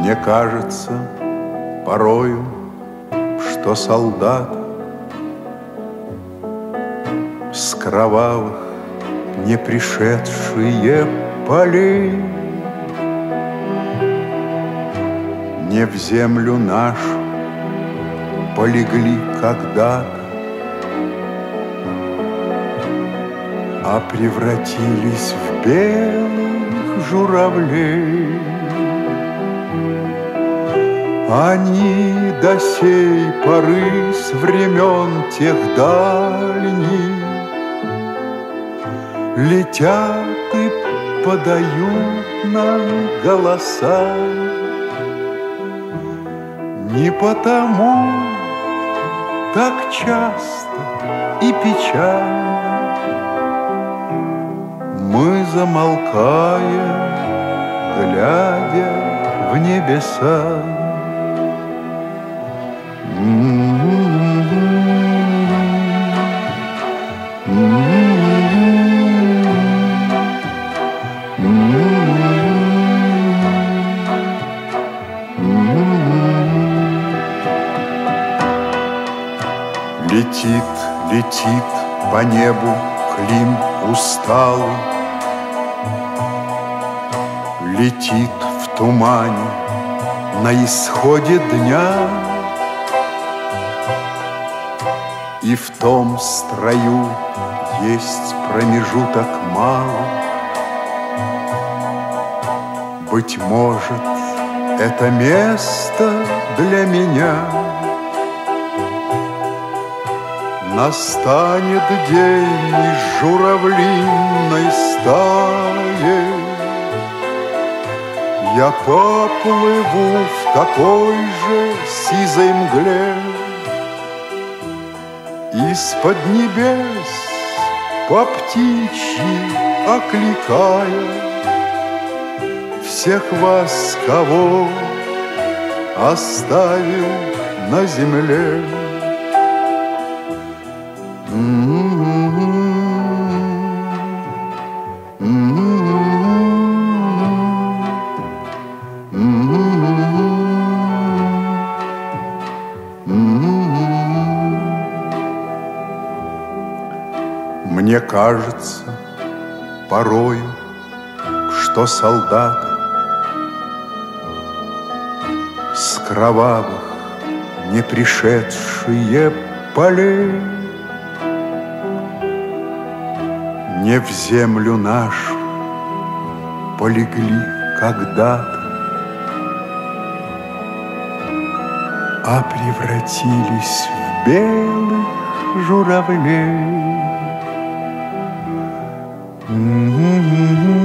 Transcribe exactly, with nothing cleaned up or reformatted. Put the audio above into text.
Мне кажется порою, что солдат с кровавых не пришедшие полей не в землю нашу полегли когда-то, а превратились в белых журавлей. Они до сей поры с времен тех дальних летят и подают нам голоса. Не потому так часто и печально мы замолкаем, глядя в небеса. Летит, летит по небу Клим усталый, летит в тумане на исходе дня, и в том строю есть промежуток малый. Быть может, это место для меня. Настанет день из журавлиной стаи, я поплыву в такой же сизой мгле. Из-под небес по птичьи окликая всех вас, кого оставил на земле. Мне кажется порою, что солдаты с кровавых не пришедшие полей не в землю нашу полегли когда-то, а превратились в белых журавлей. Mm-hmm.